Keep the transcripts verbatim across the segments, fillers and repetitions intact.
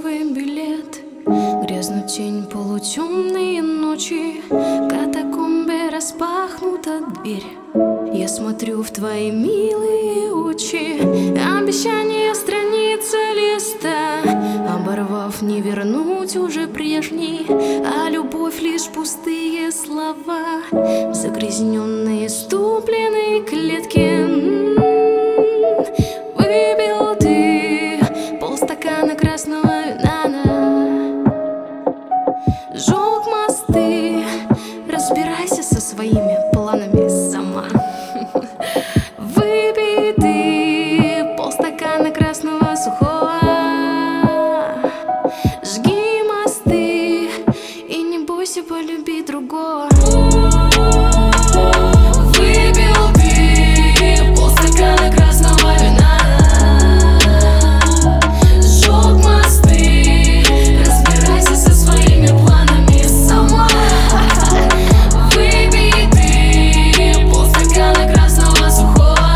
почтовый билет. Грязнут тень, полутемные ночи, катакомбе, распахнута дверь. Я смотрю в твои милые очи, обещание страницы листа. Оборвав, не вернуть уже прежний, а любовь лишь пустые слова. Загрязненные, ступленные клетки. Выпил ты полстакана красного вина, сжег мосты, разбирайся со своими планами сама. Выпей ты полстакана красного сухого, жги мосты и не бойся полюбить другого. Выпил ты полстакана красного вина, сжег мосты, разбирайся со своими планами сама. Выпей ты полстакана красного сухого,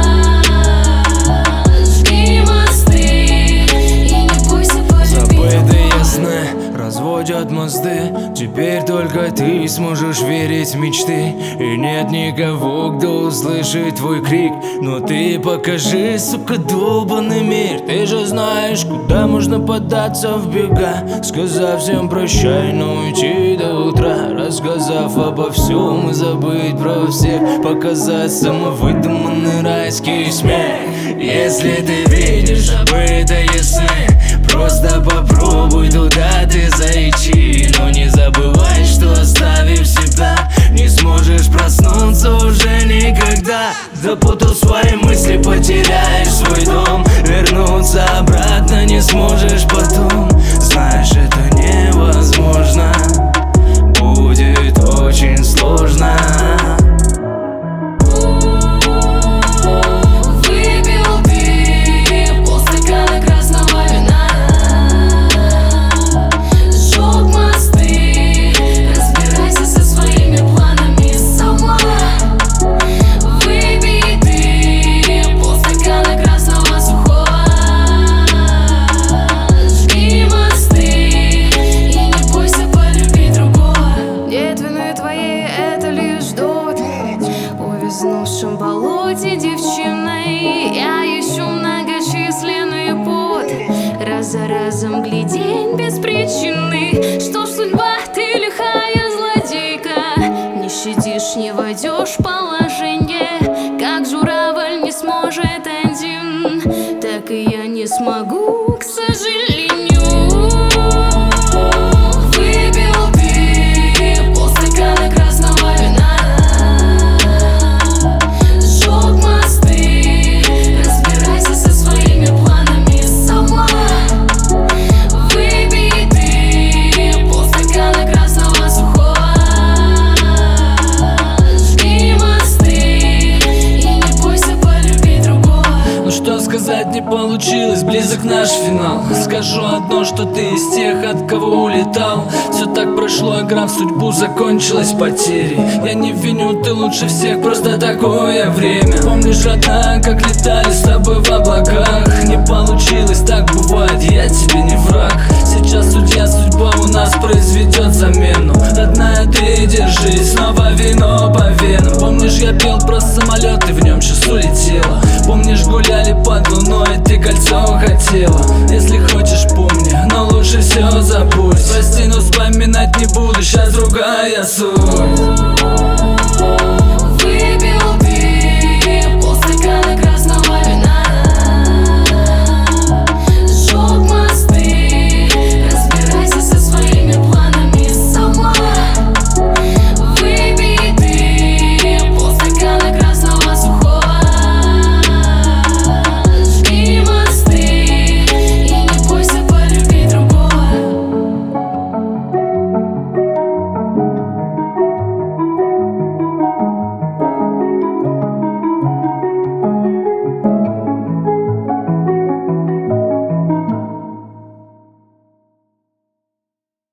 жги мосты и не бойся полюбить другого. Забытые сны разводят мосты, теперь только ты сможешь верить в мечты. И нет никого, кто услышит твой крик. Но ты покажи, сука, долбанный мир. Ты же знаешь, куда можно податься в бега, сказав всем прощай, но уйти до утра, рассказав обо всем и забыть про всех, показать самовыдуманный райский смех. Если ты видишь забытые сны, просто попробуй туда ты зайти. Но не забывай, что оставив себя, не сможешь проснуться уже никогда. Запутал свои мысли, потеряешь свой дом, вернуться обратно не сможешь потом. Знаешь, это невозможно, будет очень сложно. В болоте девчиной я ищу многочисленные пути, раз за разом глядень без причины. Что ж, судьба, ты лихая злодейка, не щадишь, не войдешь в положение. Как журавль не сможет один, так и я не смогу, к сожалению. Не получилось, близок наш финал. Скажу одно, что ты из тех, от кого улетал. Все так прошло, игра в судьбу закончилась потерей. Я не виню, ты лучше всех, просто такое время. Помнишь, родная, как летали с тобой в облаках? Не получилось, так бывает, я тебе не враг. Сейчас судья, судьба у нас произведет замену. Родная, ты держись, снова вино по венам. Помнишь, я пел про самолет, ты в нем сейчас улетела. Помнишь, гуляли под луной, ты кольцо хотела.